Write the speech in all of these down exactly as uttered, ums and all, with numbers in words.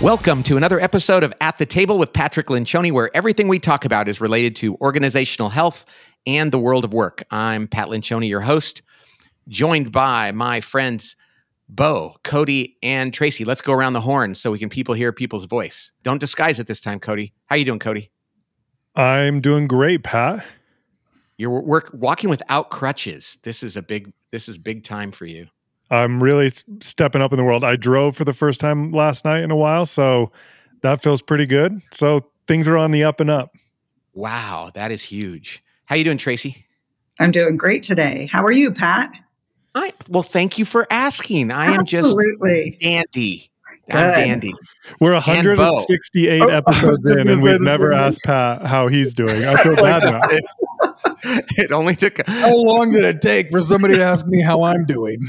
Welcome to another episode of At the Table with Patrick Lencioni, where everything we talk about is related to organizational health and the world of work. I'm Pat Lencioni, your host, joined by my friends Bo, Cody, and Tracy. Let's go around the horn so we can people hear people's voice. Don't disguise it this time, Cody. How you doing, Cody? I'm doing great, Pat. You're work, walking without crutches. This is a big. This is big time for you. I'm really stepping up in the world. I drove for the first time last night in a while, so that feels pretty good. So things are on the up and up. Wow, that is huge. How you doing, Tracy? I'm doing great today. How are you, Pat? I well, thank you for asking. I am Absolutely. just dandy. Good. I'm dandy. We're one hundred sixty-eight Oh, episodes in, and we've never morning. asked Pat how he's doing. I feel bad now. It, it only took. How long did it take for somebody to ask me how I'm doing?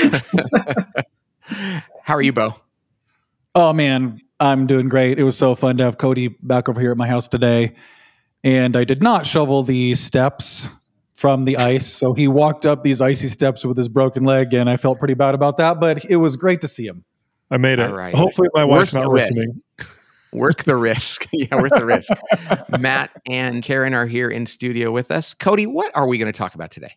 How are you, Bo? Oh, man, I'm doing great. It was so fun to have Cody back over here at my house today. And I did not shovel the steps from the ice. So he walked up these icy steps with his broken leg, and I felt pretty bad about that. But it was great to see him. I made it. All right. Hopefully my wife's Worth not the risk. listening. Work the risk. Yeah, worth the risk. Matt and Karen are here in studio with us. Cody, what are we going to talk about today?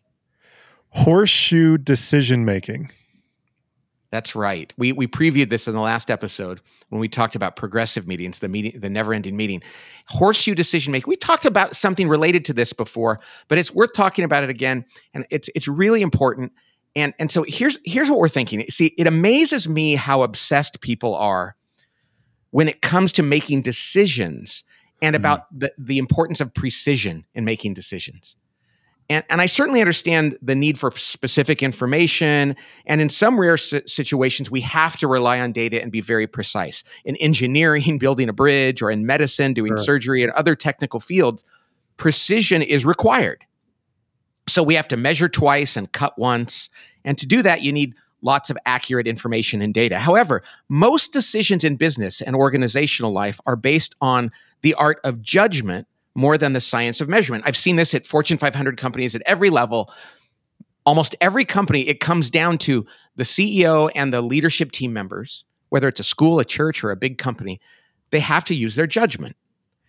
Horseshoe decision making. That's right. We we previewed this in the last episode when we talked about progressive meetings, the meeting, the never-ending meeting. Horseshoe decision making. We talked about something related to this before, but it's worth talking about it again, and it's it's really important. And and so here's here's what we're thinking. See, it amazes me how obsessed people are when it comes to making decisions and about mm-hmm. the, the importance of precision in making decisions. And, and I certainly understand the need for specific information. And in some rare si- situations, we have to rely on data and be very precise. In engineering, building a bridge, or in medicine, doing Sure. surgery, and other technical fields, precision is required. So we have to measure twice and cut once. And to do that, you need lots of accurate information and data. However, most decisions in business and organizational life are based on the art of judgment more than the science of measurement. I've seen this at Fortune five hundred companies at every level. Almost every company, it comes down to the C E O and the leadership team members, whether it's a school, a church, or a big company, they have to use their judgment.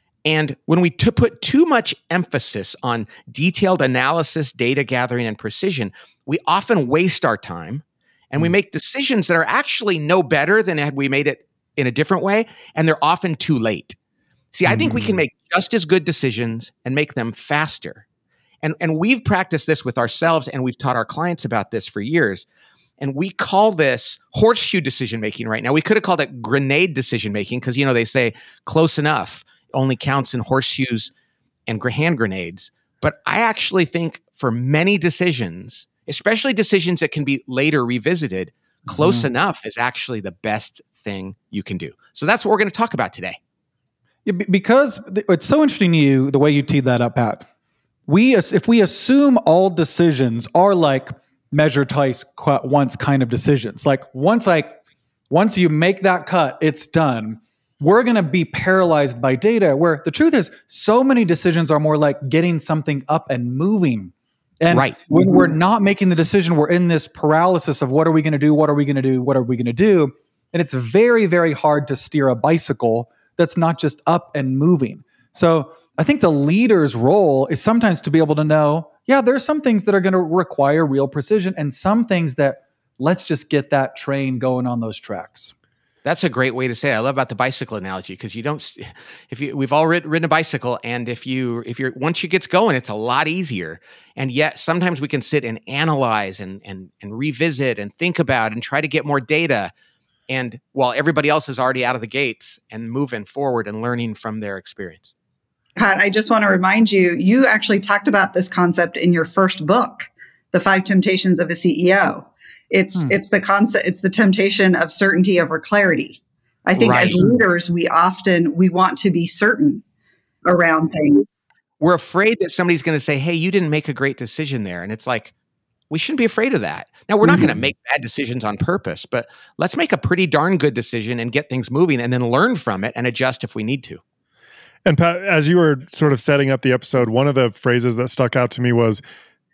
And when we to put too much emphasis on detailed analysis, data gathering, and precision, we often waste our time and we make decisions that are actually no better than had we made it in a different way, and they're often too late. See, I think we can make just as good decisions and make them faster. And, and we've practiced this with ourselves, and we've taught our clients about this for years. And we call this horseshoe decision-making right now. We could have called it grenade decision-making because, you know, they say close enough only counts in horseshoes and hand grenades. But I actually think for many decisions, especially decisions that can be later revisited, close mm-hmm. enough is actually the best thing you can do. So that's what we're going to talk about today. Yeah, b- because th- it's so interesting to you, the way you teed that up, Pat. We, as- if we assume all decisions are like measure twice, cut once kind of decisions, like once I, once you make that cut, it's done. We're going to be paralyzed by data, where the truth is so many decisions are more like getting something up and moving. And right. when we're not making the decision, we're in this paralysis of what are we going to do? What are we going to do? What are we going to do? And it's very, very hard to steer a bicycle that's not just up and moving. So I think the leader's role is sometimes to be able to know, yeah, there's some things that are going to require real precision and some things that let's just get that train going on those tracks. That's a great way to say it. I love about the bicycle analogy because you don't, if you, we've all ridden, ridden a bicycle, and if you, if you're, once you get going, it's a lot easier. And yet sometimes we can sit and analyze and, and, and revisit and think about and try to get more data. And while everybody else is already out of the gates and moving forward and learning from their experience. Pat, I just want to remind you, you actually talked about this concept in your first book, The Five Temptations of a C E O. It's hmm. it's the concept, it's the temptation of certainty over clarity. I think right. as leaders, we often, we want to be certain around things. We're afraid that somebody's going to say, hey, you didn't make a great decision there. And it's like, we shouldn't be afraid of that. Now, we're not mm-hmm. going to make bad decisions on purpose, but let's make a pretty darn good decision and get things moving and then learn from it and adjust if we need to. And Pat, as you were sort of setting up the episode, one of the phrases that stuck out to me was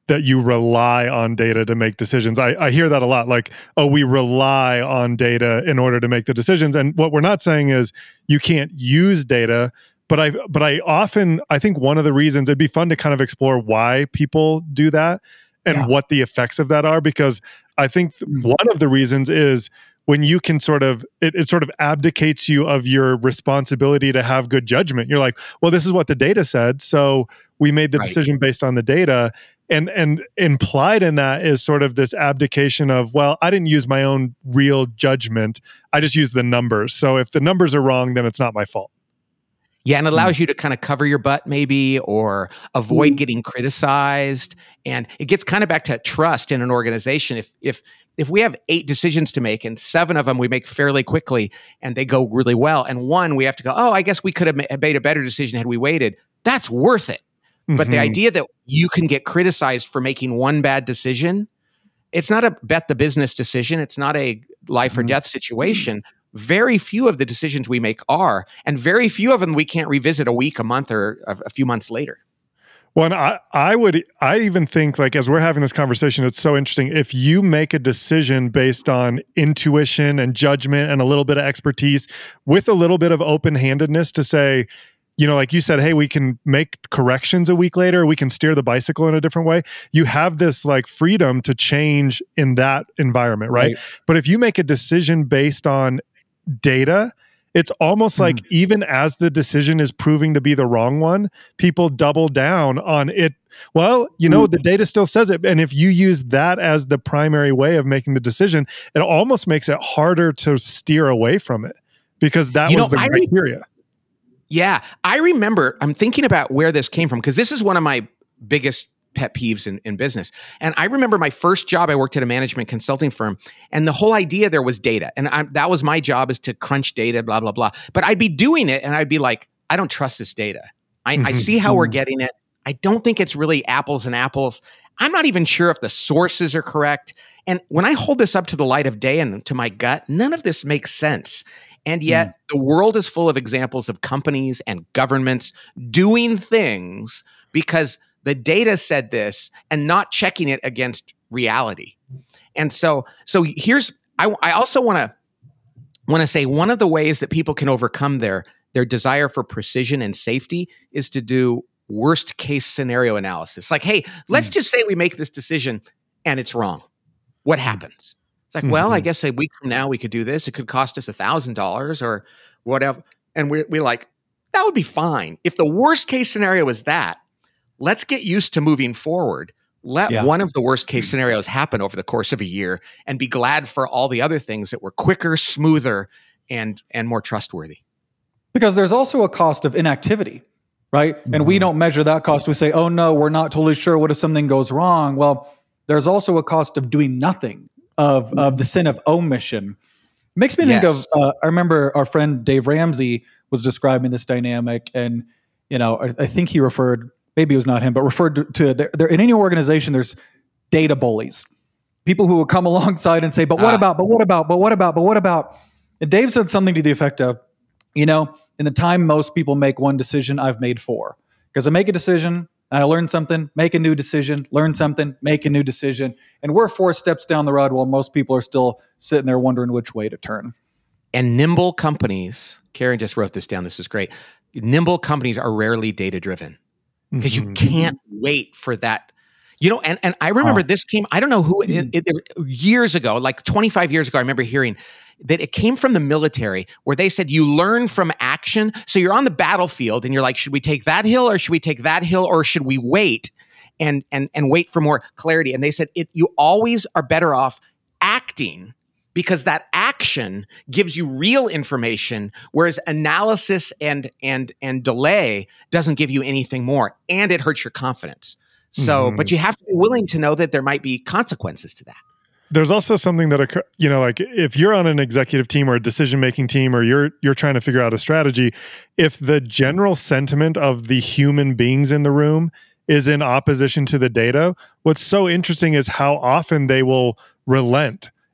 that you rely on data to make decisions. I, I hear that a lot, like, oh, we rely on data in order to make the decisions. And what we're not saying is you can't use data, but I but I often, I think one of the reasons, it'd be fun to kind of explore why people do that and Yeah. what the effects of that are, because I think th- Mm. one of the reasons is when you can sort of, it, it sort of abdicates you of your responsibility to have good judgment. You're like, well, this is what the data said, so we made the Right. decision based on the data. And and implied in that is sort of this abdication of, well, I didn't use my own real judgment. I just used the numbers. So if the numbers are wrong, then it's not my fault. Yeah, and it allows you to kind of cover your butt maybe, or avoid getting criticized. And it gets kind of back to trust in an organization. If if if we have eight decisions to make and seven of them we make fairly quickly and they go really well, and one we have to go, oh, I guess we could have ma- made a better decision had we waited, that's worth it. But the Mhm. idea that you can get criticized for making one bad decision, it's not a bet the business decision. It's not a life or Mhm. death situation. Very few of the decisions we make are, and very few of them we can't revisit a week, a month, or a, a few months later. Well, and I, I would, I even think, like, as we're having this conversation, it's so interesting. If you make a decision based on intuition and judgment and a little bit of expertise with a little bit of open-handedness to say, you know, like you said, hey, we can make corrections a week later, we can steer the bicycle in a different way. You have this like freedom to change in that environment, right? Right. But if you make a decision based on data, it's almost like even as the decision is proving to be the wrong one, people double down on it. Well, you know, the data still says it. And if you use that as the primary way of making the decision, it almost makes it harder to steer away from it because that You was know, the I re- criteria. Yeah, I remember, I'm thinking about where this came from, because this is one of my biggest pet peeves in, in business. And I remember my first job, I worked at a management consulting firm, and the whole idea there was data. And I, that was my job, is to crunch data, blah, blah, blah. But I'd be doing it and I'd be like, I don't trust this data. I, I Mhm. see how we're getting it. I don't think it's really apples and apples. I'm not even sure if the sources are correct. And when I hold this up to the light of day and to my gut, none of this makes sense. And yet the world is full of examples of companies and governments doing things because the data said this and not checking it against reality. And so, so here's, I, I also want to want to say one of the ways that people can overcome their their desire for precision and safety is to do worst case scenario analysis. Like, hey, let's just say we make this decision and it's wrong. What happens? It's like, well, I Mhm. guess a week from now we could do this. It could cost us a thousand dollars or whatever. And we we like, that would be fine. If the worst case scenario is that, let's get used to moving forward. Let Yeah. one of the worst case scenarios happen over the course of a year and be glad for all the other things that were quicker, smoother, and and more trustworthy. Because there's also a cost of inactivity, right? And we don't measure that cost. We say, oh no, we're not totally sure. What if something goes wrong? Well, there's also a cost of doing nothing, of, of the sin of omission. Makes me think Yes. of, uh, I remember our friend Dave Ramsey was describing this dynamic, and, you know, I, I think he referred, maybe it was not him, but referred to, to there, there, in any organization, there's data bullies, people who will come alongside and say, but what Ah. about, but what about, but what about, but what about? And Dave said something to the effect of, you know, in the time most people make one decision, I've made four. Because I make a decision, and I learn something, make a new decision, learn something, make a new decision. And we're four steps down the road while most people are still sitting there wondering which way to turn. And nimble companies, Karen just wrote this down. This is great. Nimble companies are rarely data driven because you Mhm. can't wait for that. You know, and, and I remember Oh. this came, I don't know who, it, it, it- years ago, like twenty-five years ago, I remember hearing that it came from the military where they said you learn from action. So you're on the battlefield and you're like, should we take that hill or should we take that hill or should we wait and and and wait for more clarity? And they said it you always are better off acting because that action gives you real information, whereas analysis and and and delay doesn't give you anything more, and it hurts your confidence. So, Mhm. but you have to be willing to know that there might be consequences to that. There's also something that occur, you know, like if you're on an executive team or a decision-making team, or you're you're trying to figure out a strategy, if the general sentiment of the human beings in the room is in opposition to the data, what's so interesting is how often they will relent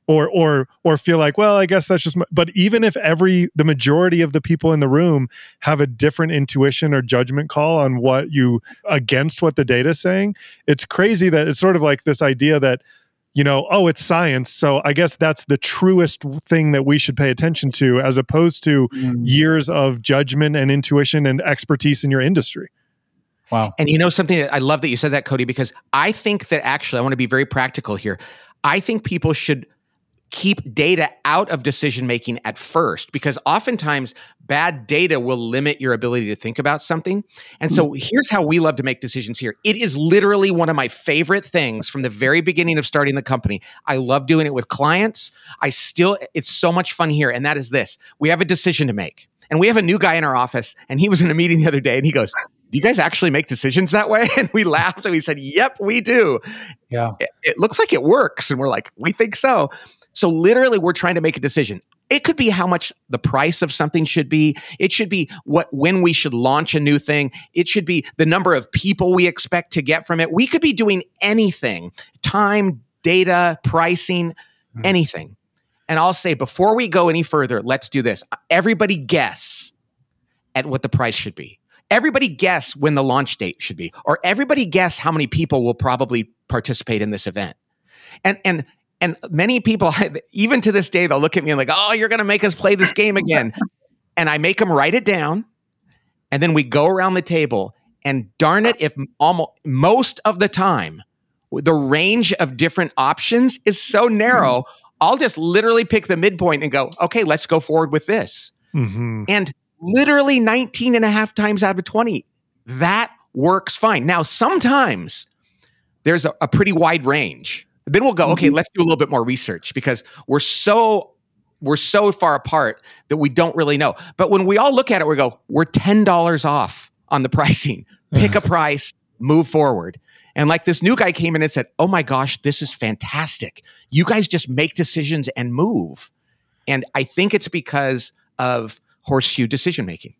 or or or feel like, well, I guess that's just my, but even if every the majority of the people in the room have a different intuition or judgment call on what you against what the data is saying, it's crazy that it's sort of like this idea that, you know, oh, it's science, so I guess that's the truest thing that we should pay attention to, as opposed to mm. years of judgment and intuition and expertise in your industry. Wow. And you know something, I love that you said that, Cody, because I think that actually, I want to be very practical here. I think people should keep data out of decision-making at first, because oftentimes bad data will limit your ability to think about something. And so here's how we love to make decisions here. It is literally one of my favorite things from the very beginning of starting the company. I love doing it with clients. I still, it's so much fun here. And that is this: we have a decision to make. And we have a new guy in our office, and he was in a meeting the other day, and he goes, do you guys actually make decisions that way? And we laughed, and we said, yep, we do. Yeah. It, it looks like it works. And we're like, we think so. So literally, we're trying to make a decision. It could be how much the price of something should be. It should be what when we should launch a new thing. It should be the number of people we expect to get from it. We could be doing anything: time, data, pricing, mm. anything. And I'll say, before we go any further, let's do this. Everybody guess at what the price should be. Everybody guess when the launch date should be, or everybody guess how many people will probably participate in this event. And and and many people, even to this day, they'll look at me and like, oh, you're going to make us play this game again. And I make them write it down, and then we go around the table. And darn it, if almost most of the time the range of different options is so narrow, I'll just literally pick the midpoint and go, okay, let's go forward with this. Mm-hmm. And literally nineteen and a half times out of twenty, that works fine. Now, sometimes there's a, a pretty wide range. Then we'll go, okay, mm-hmm. let's do a little bit more research, because we're so we're so far apart that we don't really know. But when we all look at it, we go, we're ten dollars off on the pricing. Pick a price, move forward. And like this new guy came in and said, oh my gosh, this is fantastic. You guys just make decisions and move. And I think it's because of horseshoe decision-making.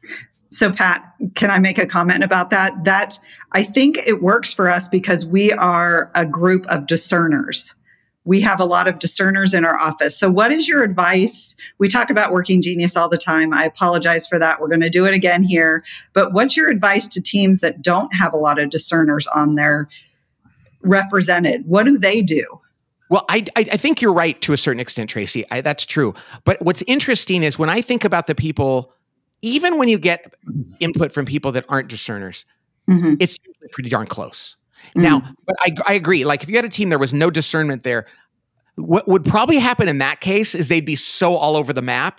So Pat, can I make a comment about that? That I think it works for us because we are a group of discerners. We have a lot of discerners in our office. So what is your advice? We talk about Working Genius all the time. I apologize for that. We're going to do it again here. But what's your advice to teams that don't have a lot of discerners on their represented? What do they do? Well, I, I, I think you're right to a certain extent, Tracy. I, that's true. But what's interesting is when I think about the people, even when you get input from people that aren't discerners, mm-hmm. it's usually pretty darn close. Mm. Now, but I, I agree. Like if you had a team, there was no discernment there, what would probably happen in that case is they'd be so all over the map.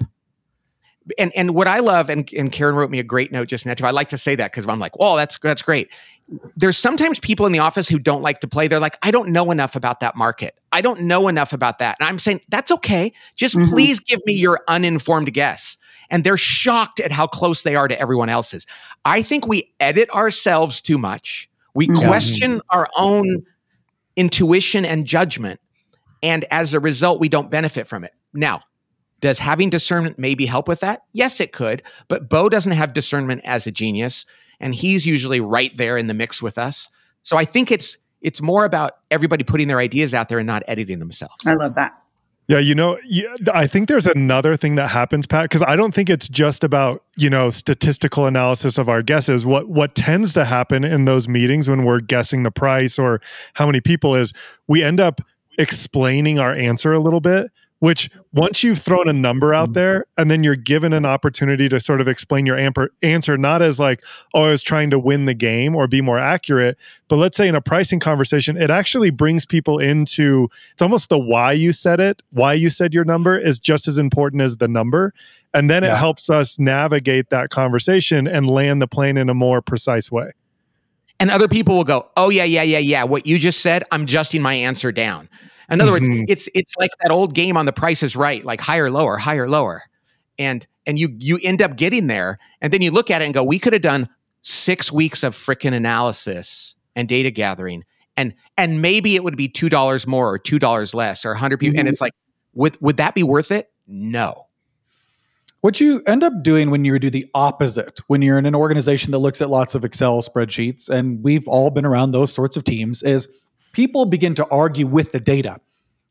And and what I love, and, and Karen wrote me a great note just now too. I like to say that because I'm like, well, that's that's great. There's sometimes people in the office who don't like to play. They're like, I don't know enough about that market. I don't know enough about that. And I'm saying, that's okay. Just mm-hmm. please give me your uninformed guess. And they're shocked at how close they are to everyone else's. I think we edit ourselves too much. We mm-hmm. question our own intuition and judgment. And as a result, we don't benefit from it. Now, does having discernment maybe help with that? Yes, it could. But Bo doesn't have discernment as a genius, and he's usually right there in the mix with us. So I think it's it's more about everybody putting their ideas out there and not editing themselves. I love that. Yeah, you know, I think there's another thing that happens, Pat, because I don't think it's just about, you know, statistical analysis of our guesses. What what tends to happen in those meetings when we're guessing the price or how many people is we end up explaining our answer a little bit, which once you've thrown a number out there and then you're given an opportunity to sort of explain your amper- answer, not as like, oh, I was trying to win the game or be more accurate, but let's say in a pricing conversation, it actually brings people into, it's almost the why you said it, why you said your number is just as important as the number. And then yeah. it helps us navigate that conversation and land the plane in a more precise way. And other people will go, oh, yeah, yeah, yeah, yeah. What you just said, I'm adjusting my answer down. In other mm-hmm. words, it's it's like that old game on The Price is Right, like higher, lower, higher, lower. And and you you end up getting there. And then you look at it and go, we could have done six weeks of frickin' analysis and data gathering. And and maybe it would be two dollars more or two dollars less or one hundred people. Mm-hmm. And it's like, would would that be worth it? No. What you end up doing when you do the opposite, when you're in an organization that looks at lots of Excel spreadsheets, and we've all been around those sorts of teams, is people begin to argue with the data.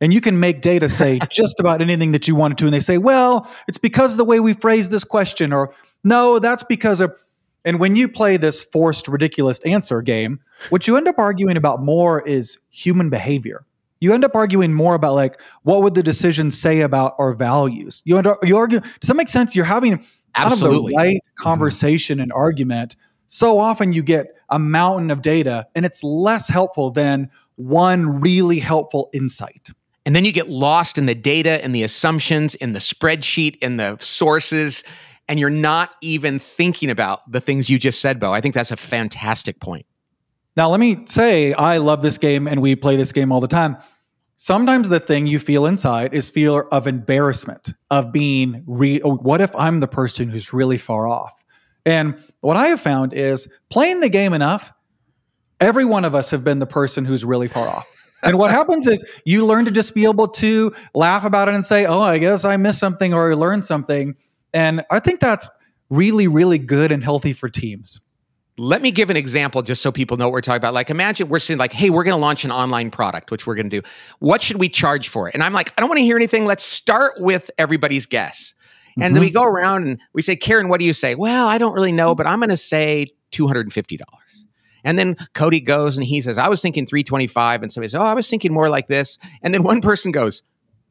And you can make data say just about anything that you want it to. And they say, well, it's because of the way we phrase this question, or no, that's because of. And when you play this forced, ridiculous answer game, what you end up arguing about more is human behavior. You end up arguing more about like, what would the decision say about our values? You end up, you argue, does that make sense? You're having kind of the right conversation mm-hmm. and argument. So often you get a mountain of data and it's less helpful than one really helpful insight. And then you get lost in the data and the assumptions in the spreadsheet and the sources, and you're not even thinking about the things you just said, Bo. I think that's a fantastic point. Now, let me say, I love this game and we play this game all the time. Sometimes the thing you feel inside is fear of embarrassment, of being, re- oh, what if I'm the person who's really far off? And what I have found is playing the game enough, every one of us have been the person who's really far off. And what happens is you learn to just be able to laugh about it and say, oh, I guess I missed something or I learned something. And I think that's really, really good and healthy for teams. Let me give an example just so people know what we're talking about. Like, imagine we're saying like, hey, we're going to launch an online product, which we're going to do. What should we charge for it? And I'm like, I don't want to hear anything. Let's start with everybody's guess. And mm-hmm. then we go around and we say, Karen, what do you say? Well, I don't really know, but I'm going to say two hundred fifty dollars. And then Cody goes and he says, I was thinking three hundred twenty-five dollars. And somebody says, oh, I was thinking more like this. And then one person goes,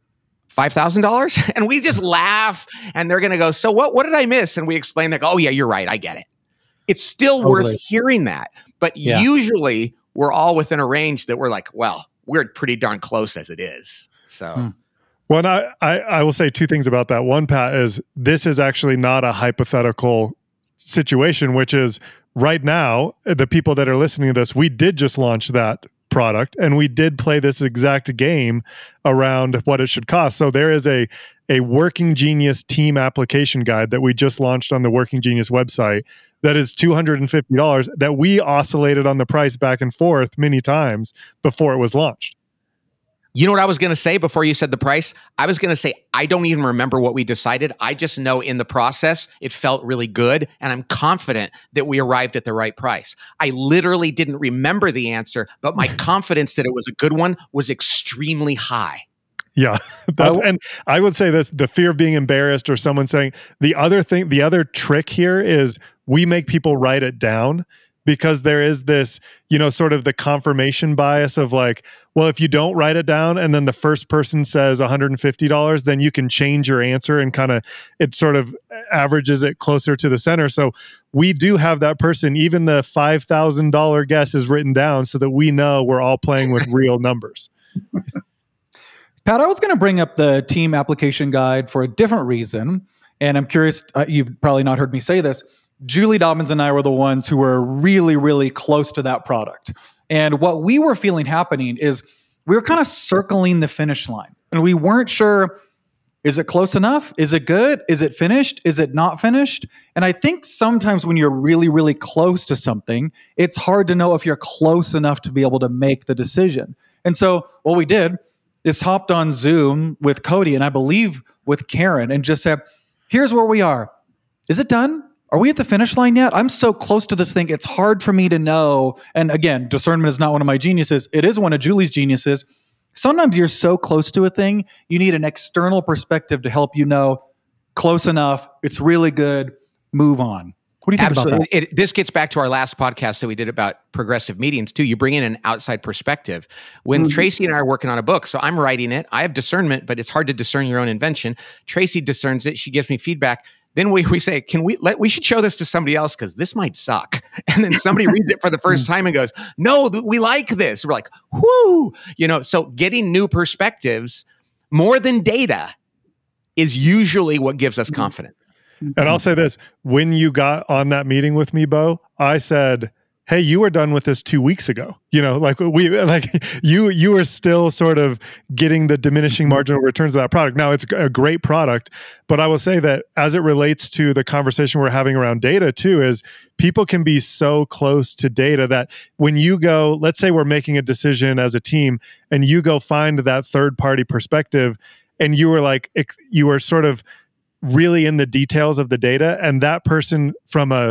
five thousand dollars? And we just laugh and they're going to go, so what, what did I miss? And we explain like, oh yeah, you're right. I get it. It's still totally. worth hearing that. But yeah. usually we're all within a range that we're like, well, we're pretty darn close as it is. So. Hmm. Well, I, I, I will say two things about that. One, Pat, is this is actually not a hypothetical situation, which is right now, the people that are listening to this, we did just launch that product and we did play this exact game around what it should cost. So there is a, a Working Genius team application guide that we just launched on the Working Genius website that is two hundred fifty dollars that we oscillated on the price back and forth many times before it was launched. You know what I was going to say before you said the price? I was going to say, I don't even remember what we decided. I just know in the process, it felt really good. And I'm confident that we arrived at the right price. I literally didn't remember the answer, but my confidence that it was a good one was extremely high. Yeah. That's, and I would say this, the fear of being embarrassed or someone saying the other thing, the other trick here is we make people write it down. Because there is this, you know, sort of the confirmation bias of like, well, if you don't write it down and then the first person says one hundred fifty dollars, then you can change your answer and kind of, it sort of averages it closer to the center. So we do have that person, even the five thousand dollars guess is written down so that we know we're all playing with real numbers. Pat, I was going to bring up the team application guide for a different reason. And I'm curious, uh, you've probably not heard me say this. Julie Dobbins and I were the ones who were really, really close to that product. And what we were feeling happening is we were kind of circling the finish line. And we weren't sure, is it close enough? Is it good? Is it finished? Is it not finished? And I think sometimes when you're really, really close to something, it's hard to know if you're close enough to be able to make the decision. And so what we did is hopped on Zoom with Cody and I believe with Karen and just said, here's where we are. Is it done? Are we at the finish line yet? I'm so close to this thing. It's hard for me to know. And again, discernment is not one of my geniuses. It is one of Julie's geniuses. Sometimes you're so close to a thing, you need an external perspective to help you know close enough. It's really good. Move on. What do you think Absolutely. about that? It, this gets back to our last podcast that we did about progressive meetings too. You bring in an outside perspective. When mm-hmm. Tracy and I are working on a book, so I'm writing it. I have discernment, but it's hard to discern your own invention. Tracy discerns it. She gives me feedback. Then we we say, can we let we should show this to somebody else because this might suck. And then somebody reads it for the first time and goes, no, th- we like this. We're like, whoo, you know. So getting new perspectives more than data is usually what gives us confidence. And I'll say this: when you got on that meeting with me, Bo, I said, hey, you were done with this two weeks ago. You know, like we, like you, you were still sort of getting the diminishing marginal returns of that product. Now it's a great product, but I will say that as it relates to the conversation we're having around data too, is people can be so close to data that when you go, let's say we're making a decision as a team and you go find that third party perspective and you were like, you were sort of really in the details of the data and that person from a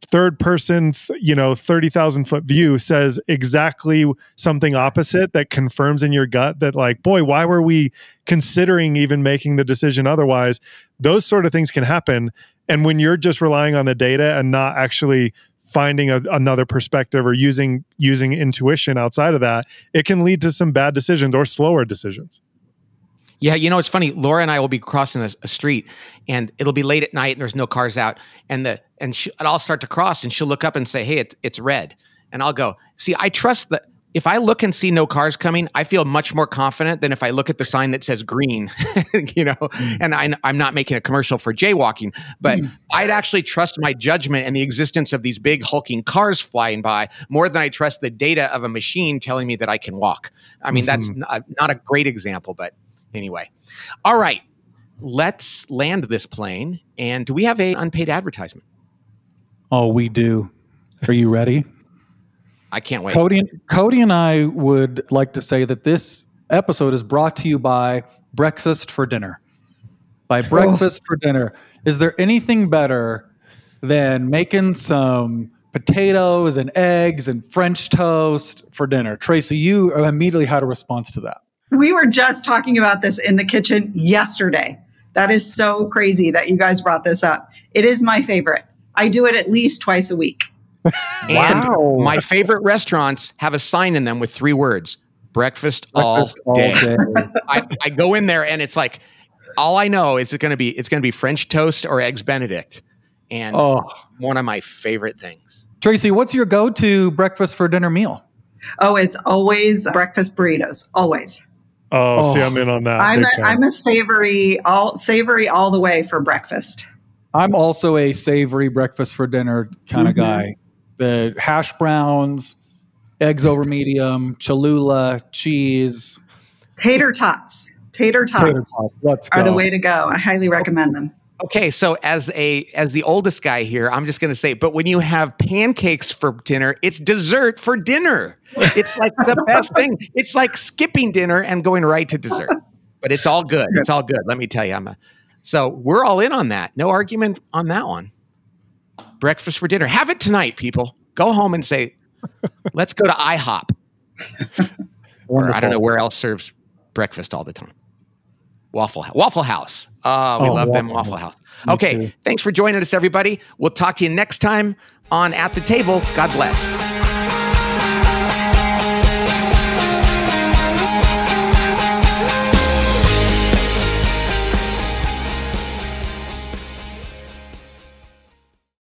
third person, th- you know, thirty thousand foot view says exactly something opposite that confirms in your gut that like, boy, why were we considering even making the decision otherwise? Those sort of things can happen. And when you're just relying on the data and not actually finding a, another perspective or using using intuition outside of that, it can lead to some bad decisions or slower decisions. Yeah, you know, it's funny. Laura and I will be crossing a, a street, and it'll be late at night, and there's no cars out, and the and, she, and I'll start to cross, and she'll look up and say, "Hey, it's it's red," and I'll go, "See, I trust that if I look and see no cars coming, I feel much more confident than if I look at the sign that says green." You know, mm. and I, I'm not making a commercial for jaywalking, but mm. I'd actually trust my judgment and the existence of these big hulking cars flying by more than I trust the data of a machine telling me that I can walk. I mean, mm-hmm. that's not, not a great example, but. Anyway, all right, let's land this plane. And do we have a unpaid advertisement? Oh, we do. Are you ready? I can't wait. Cody, Cody and I would like to say that this episode is brought to you by Breakfast for Dinner. By Breakfast oh. for Dinner. Is there anything better than making some potatoes and eggs and French toast for dinner? Tracy, you immediately had a response to that. We were just talking about this in the kitchen yesterday. That is so crazy that you guys brought this up. It is my favorite. I do it at least twice a week. And wow. my favorite restaurants have a sign in them with three words: breakfast, breakfast all day. All day. I, I go in there and it's like, all I know is it's going to be it's going to be French toast or eggs Benedict, and oh. one of my favorite things. Tracy, what's your go-to breakfast for dinner meal? Oh, it's always breakfast burritos. Always. Oh, oh, see, I'm in on that. I'm a, I'm a savory, all savory all the way for breakfast. I'm also a savory breakfast for dinner kind of mm-hmm. guy. The hash browns, eggs over medium, Cholula, cheese. Tater tots. Tater tots, Tater tots. Let's are go. the way to go. I highly recommend them. Okay, so as a as the oldest guy here, I'm just going to say, but when you have pancakes for dinner, it's dessert for dinner. It's like the best thing. It's like skipping dinner and going right to dessert. But it's all good. It's all good. Let me tell you, I'm a, so we're all in on that. No argument on that one. Breakfast for dinner. Have it tonight, people. Go home and say, let's go to IHOP. Or I don't know where else serves breakfast all the time. Waffle Waffle House. Uh, we oh, love Waffle them, Waffle House. House. Okay, thanks for joining us, everybody. We'll talk to you next time on At the Table. God bless.